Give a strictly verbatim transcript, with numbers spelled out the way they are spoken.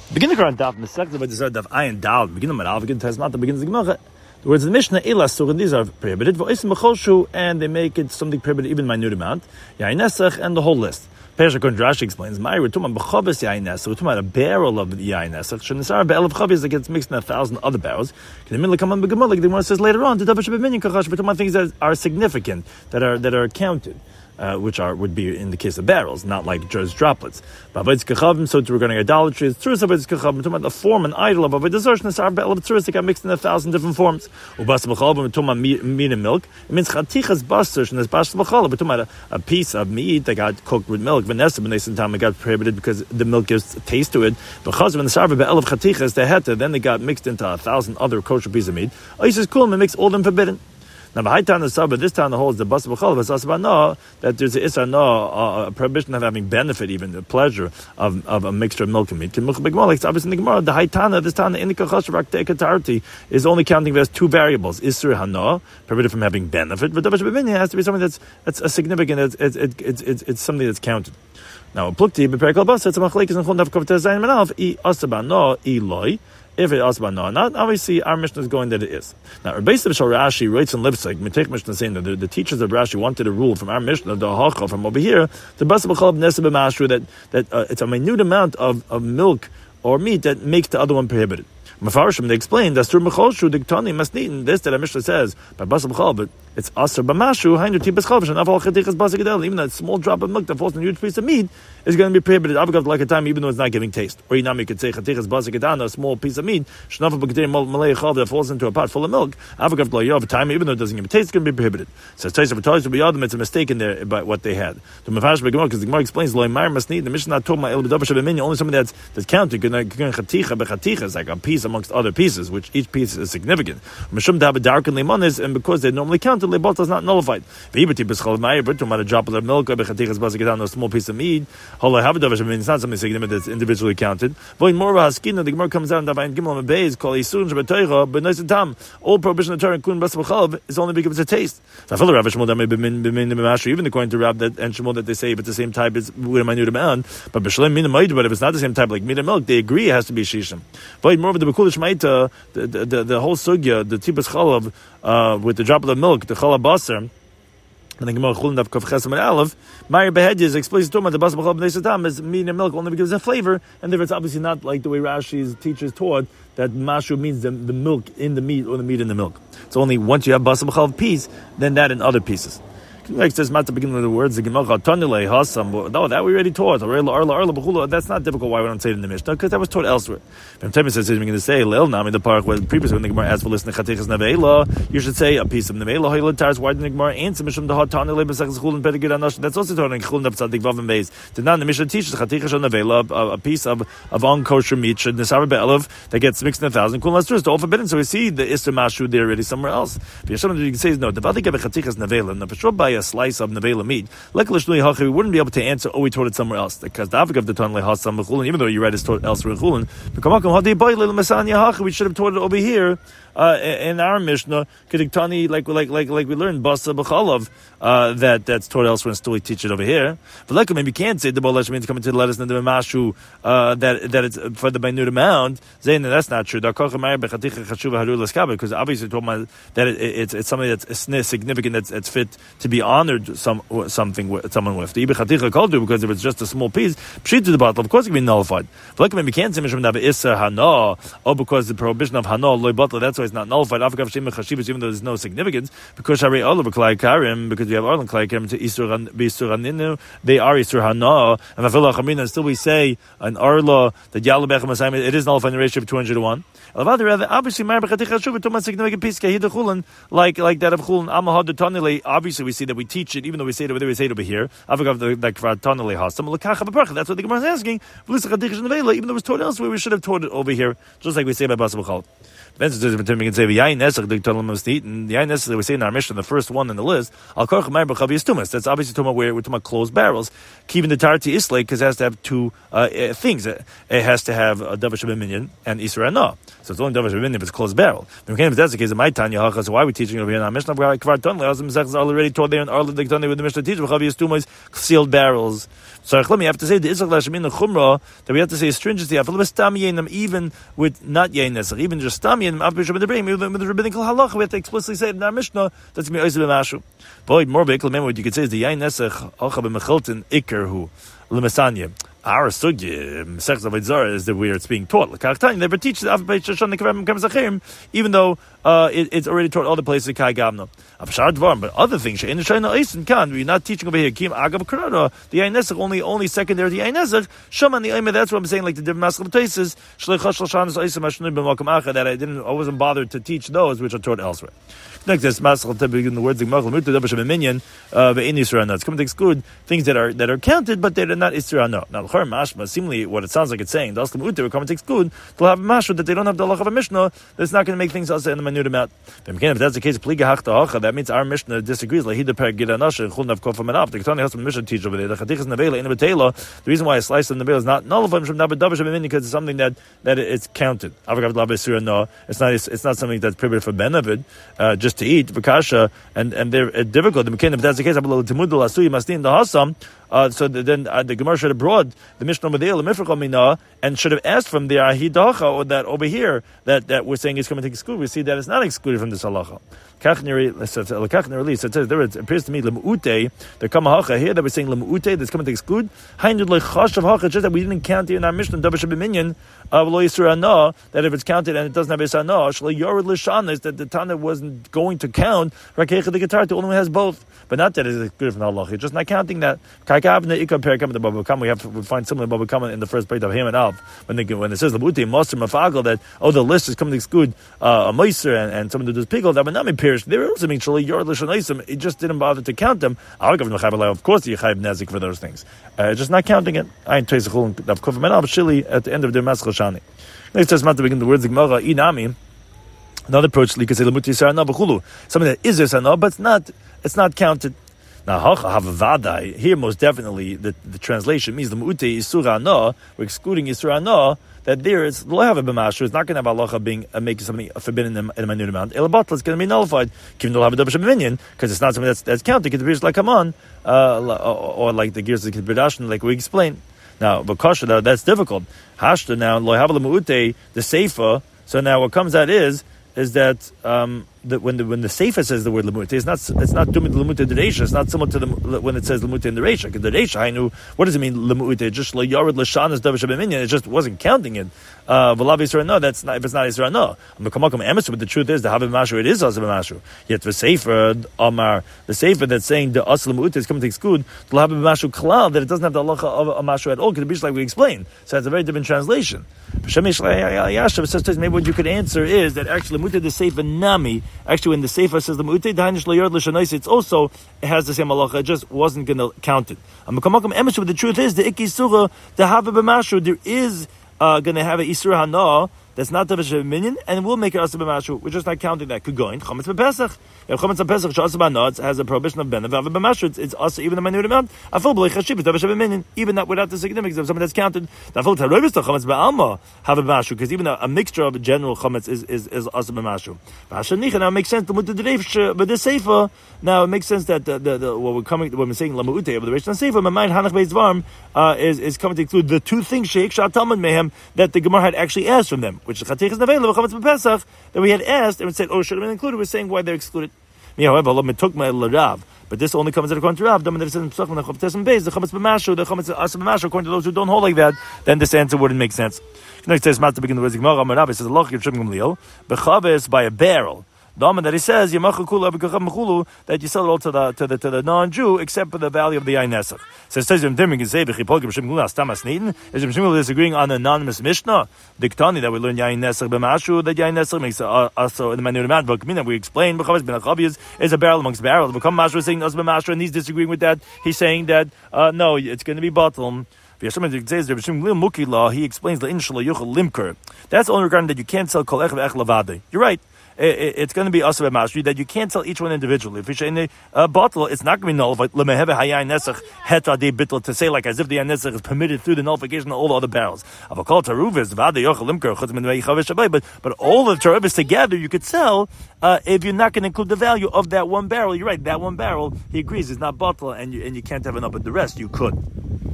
Begin the Quran daf Masechta B'Desar daf Ayin Dal. Begin the Al. Begin the not begins the Gemara. The words of the Mishnah Elas Sur, and these are prohibited. V'Osim B'Choshu, and they make it something prohibited, even minute amount. Yain Nesach, and the whole list. Pesach Rashi explains. My we're talking about B'Chabes Yain Nesach. We're talking about a barrel of Yain Nesach. Shenisar Be'el of Chavis that gets mixed in a thousand other barrels. Can the middle come on B'Gemara? Like the Gemara says later on, the Davash B'Minyan Kachash. We're talking about things that are significant, that are that are counted. Uh, which are would be in the case of barrels, not like just droplets. So regarding idolatry, it's true. So we're talking about the form and idol of avodah zarah. Nesar be'el of tzuris that got mixed in a thousand different forms. Ubas b'chalab, we're talking about meat and milk. It means chatichas basar and bas b'chalab. We're talking about a, a piece of meat that got cooked with milk. Vanessa b'neis time it got prohibited because the milk gives taste to it. Because when nesar be'el of chatichas they had to, then they got mixed into a thousand other kosher pieces of meat. Oisis cool and makes all of them forbidden. Now, the high town is but this town holds the bas b'chalav is asaba no that there's a isar no a prohibition of having benefit, even the pleasure of, of a mixture of milk and meat. Like it's obvious in the Gemara, the high town of this town, the indika chashavak teikatarti is only counting as two variables: isur hana, prohibited from having benefit, but davar shebiminya has to be something that's that's a significant. It's it's it's it's, it's something that's counted. Now, plukti b'perikal bas it's a machlekes and chol nafkav tezayin manav I asaba no I loy. If it asba no, not obviously our Mishnah is going that it is. Now, Rabbi Shal Rashi writes in Lipsik, Mitech Mishnah saying that the, the teachers of Rashi wanted a rule from our Mishnah, the Hacha from over here, the Bas B'Chalab Neseh B'Mashru, that that uh, it's a minute amount of, of milk or meat that makes the other one prohibited. Mefarshim, they explain that through Mechoshu Diktani Masnitin, this that our Mishnah says by Bas B'Chalab, but it's Asr B'Mashru, Hainu Tibas Chalvish, and Aval Chadichas Bas Gedel, even that small drop of milk that falls in a huge piece of meat is going to be prohibited. Avagav like a time, even though it's not giving taste. Or you could say Chadichas Bas Gedana, a small piece of meat, Shnafa B'Gedir Malay Chav that falls into a pot full of milk. Avagav like a time, even though it doesn't give taste, it's going to be prohibited. So Taisa V'Tosh to be Adam, it's a mistake in there by what they had. The Mefarsh B'Gemara, because the Gemara explains Loy Mar Masnit, the Mishnah told my El B'Davar Shabimini, only something that's that's counted. Chaticha B'Chaticha is like a piece amongst other pieces, which each piece is significant. Mishum Dabba Dark and Limonis, and because they normally counted, Lebot is not nullified. V'Ibati B'Schal Ma'ir, but to a drop of milk, or B'Chatichas Bas Gedana, a small piece of meat. Hola Havadavar Shabimini, it's not something significant that's individually counted. Voin Morva Haskina, the Gemara comes out and Davayin Gimel Beis, call Isun Shabbatayra, but nice tam. All prohibition of Torah, including Bas B'Chalav, is only because it's a taste. Even according to Rab that and Shmuel that they say if it's the same type, it's with a minute amount. But B'Shalem Min Ma'id, but if it's not the same type like meat and milk, they agree it has to be Shishim. Voin Morva the B'Kulish Ma'ita, the the the whole sugya, the Tibas Chalav, uh, with the drop of the milk, the Chalav Basar. And the Gemara Chulin Dav Kav Chesam and Aleph, Meir Behedya is explicit talking about the Bas B'Chalav B'nei Satam is meat and milk only because it's a flavor, and therefore it's obviously not like the way Rashi's teachers taught that mashu means the, the milk in the meat or the meat in the milk. It's only once you have Bas B'Chalav piece, then that in other pieces. Like says at the beginning of the words, the Gemara Tanilei Hasam. No, that we already taught. That's not difficult. Why we don't say it in the Mishnah? Because that was taught elsewhere. If Temi says he's going to say Leil Nam in the park where previously when the Gemara asked for listening Chatichas Nevela, you should say a piece of Nevela Hoyle Tars. Why didn't the Gemara answer Mishum the Hot Tanilei B'Sachas Chulin Pedigud Anash? That's also taught in Chulin Dav Tzadik Vav and Beis. Did not the Mishnah teaches Chatichas Nevela, a piece of of unkosher meat should Nesar Be'elav that gets mixed in a thousand Kulin Lastris. It's all forbidden. So we see the Isser Mashu there already somewhere else. But Yeshem you can say no. The Vadi gave a Chatichas Nevela. Now for sure by a slice of Nevela meat. Like we wouldn't be able to answer, oh, we taught it somewhere else. Because the Avik of the Tanle Hasam Chulin, even though you read it's taught elsewhere in Chulin, we should have taught it over here. Uh, in our Mishnah, Kediktani, like like like like we learned Basa B'Chalav, uh, that that's taught elsewhere and still we teach it over here. But like maybe you can't say the Balash means coming to let us know the Mashu uh, that that it's for the minute amount. Zayin, that's not true. Because obviously talking about that it, it's it's something that's significant, that's it's fit to be honored some something with someone with. The because if it's just a small piece, pshit to the bottle, of course it can be nullified. But like maybe you can't say Mishum Dava Issa Hana, oh because the prohibition of Hana loy bottle, that's why it's not nullified. Even though there's no significance, because Shari Olav Klai Karim, because we have Arlan Klai Karim to Isur B'Isuraninu, they are Isur Hana, and Mafila Chamina, and still we say an Arla that Yalabech Masayim, it is nullified in the ratio of two hundred to one. Obviously, significant piece like like that of Chulin Amahad Tanile. Obviously, we see that we teach it, even though we say it over there, we say it over here. That's what the Gemara is asking. Even though it was taught elsewhere, we should have taught it over here, just like we say by Bas B'Chalav. Then we can say the Yain Nesach, the Talmud must eat, and the Yain Nesach that we say in our Mishnah, the first one in the list, Al Korach Ma'ir B'Chavi Tumas. That's obviously talking about where we're talking about closed barrels. Keeping the Tarti Islay because it has to have two uh, things. It has to have a Davash B'Minyan and Isra Anah. So it's only Davash B'Minyan if it's a closed barrel. But if that's the case, in my Tanya Hacha, so why are we teaching over here in our Mishnah? Kvar Tanle, Azim Zech is already taught there in Arla Diktani with the Mishnah teacher B'Chavi Tumas sealed barrels. So you have to say the Isach Lashem in the Chumrah that we have to say stringency. Even with not Yain Nesach, even just Stam Yenim, even with the rabbinical halacha, we have to explicitly say in our Mishnah that's going to be Oiz b'mashu. Boy, more remember what you could say is the Yain Nesach Alcha b'mecheltin Iker hu l'Masanya. Our sugya, Masechtas Avodah Zarah, is the where it's being taught. They never teach the even though uh, it, it's already taught other places. But other things, we're not teaching over here. The Yain Nesach only only secondary to Yain Nesach. Shaman the Omer. That's what I'm saying. Like the different Maskal places, that I didn't, I wasn't bothered to teach those which are taught elsewhere. Next, there's Maskal to begin the words of Minyan. It's coming to exclude things that are that are counted, but they're not Isra. No. Now, Mashma, seemingly what it sounds like it's saying, the Aslam Uter will come to exclude, they'll have a Mashma that they don't have the halacha of a Mishnah, that's not going to make things else in the minute amount. If that's the case, that means our Mishnah disagrees. The Mishnah teach over there. The reason why I slice in the veil is not nullified from Nabadabash because it's something that, that it's counted. It's not it's not something that's prohibited for benefit, uh, just to eat, Vakasha, and, and they're uh, difficult. If that's the case, Uh, so the, then uh, the Gemara should have brought the Mishnah over there, and should have asked from there, Ahidacha, or that over here, that, that we're saying is coming to exclude. We see that it's not excluded from this halacha. So it says there, it appears to me, Lemu'ute, the Kamahacha here, that we're saying Lemu'ute, that's coming to exclude. Just that we didn't count here in our Mishnah, Dabashabiminyan, uh, that if it's counted and it doesn't have Isana, Shlayyorid Lishana, is that the Tana wasn't going to count, Rakecha the guitar, the only one has both. But not that it's excluded from the halacha, it's just not counting that. We have to we find similar Baba Kama in the first break of Ham and Av when they, when it says the Buti Master Mafagel that oh the list is coming to exclude uh, a Meiser and, and someone who does pickle that would not be pierced. They were also being Shali Yor Lishanaisim. It just didn't bother to count them. Of course, you Chayv Nezik for those things. Uh, just not counting it. I ain't Trace Chul of Kufam and Av Shili at the end of their Maskal Shani. Next says to begin the words of Gemara Inami. Another approach, like say Lemuti Sarana B'Chulu, something that is Isana, but it's not. It's not counted. Now, Havavadai, here most definitely the, the translation means the Mu'ute Isura No, we're excluding Isura No, that there is lo have a b'mashu, it's not going to have halacha being uh, making something forbidden in, in a minute amount. Elabatla is going to be nullified. Given to have a double minion because it's not something that's that's counted. It appears like come on, uh, or, or like the gears of the Kibbutz, like we explained. Now, but kasha that's difficult. Hashta now lo have a Mu'ute the seifa. So now what comes out is is that um, that when the when the Sefer says the word lemute, it's not it's not dumit lemute the reisha. It's not similar to the when it says lemute in the reisha. Because the reisha, I knew what does it mean lemute? Just la yared l'shanas davar shabeminian. It just wasn't counting it. V'lav Yisrael no. That's not if it's not Yisrael no. But the truth is the havim mashu. It is also mashu. Yet the Sefer Amar the Sefer that's saying the asl lemute is coming to exclude the havim mashu klal that it doesn't have the halacha of a mashu at all. Because it be like we explained. So it's a very different translation. Maybe what you could answer is that actually lemute the Sefer nami. Actually, when the Sefer says the Mu'utei Dahanish Layard L'Shanais, it's also, it has the same halacha, it just wasn't going to count it. But the truth is, the Iki Surah, the Hava B'Mashu, there is uh, going to have an Isur Hana, that's not Davar Minion, and we'll make it Asa B'Mashu. We're just not counting that. Kugoin, Chametz B'Pesach. If Chametz B'Pesach, Shasa B'Nah, has a prohibition of Ben, Hava B'Mashu, it's, it's Asa, even the minute amount. I feel B'Lei Chashib, it's Davar Minion, even that without the significance of something that's counted. I feel Tarobis to Chametz B'Alma, Hava B'Mashu, because even a, a mixture of general Chametz is, is, is Asa B'Mashu. V'Hashanicha, now it makes sense, the Mutter D'Reish, but the Sefer, now it makes sense that the, the, the, what we're coming, when we're saying Lamu'ute, of the Reish and Sefer, my mind, Hanach Beis Dvarim, uh, is, is coming to include the two things, Sheikh Shah Talmud Mehem, that the Gemara had actually asked from them, which is Chatech is Nevela, that we had asked and said, oh, should have been included. We're saying why they're excluded. However, but this only comes according to Rav. The Chametz B'Mashu, the Chametz Asa B'Mashu, according to those who don't hold like that, then this answer wouldn't make sense. Next, it says, to begin the words, it says, Allah, you're tripping Gamliel, Bechaves by a barrel. The that he says that you sell it all to the to the to the non-Jew except for the value of the Yain Nesach. So it says is disagreeing on the anonymous Mishnah Diktani that we learn Yain Nesach b'mashu that Yain Nesach makes uh, also in the minute amount. But we explain is a barrel amongst barrels. Become mashu saying us b'mashu and he's disagreeing with that. He's saying that uh, no, it's going to be bottom. He explains the limker. That's only regarding that you can't sell kol ech ve'ech lavade. You're right. It's going to be also a masri that you can't sell each one individually. If you say in a uh, bottle, it's not going to be nullified. To say like as if the yain nesach is permitted through the nullification of all the other barrels. But but all the tarubis together you could sell uh, if you're not going to include the value of that one barrel. You're right. That one barrel, he agrees, is not bottle, and you and you can't have enough. But the rest you could.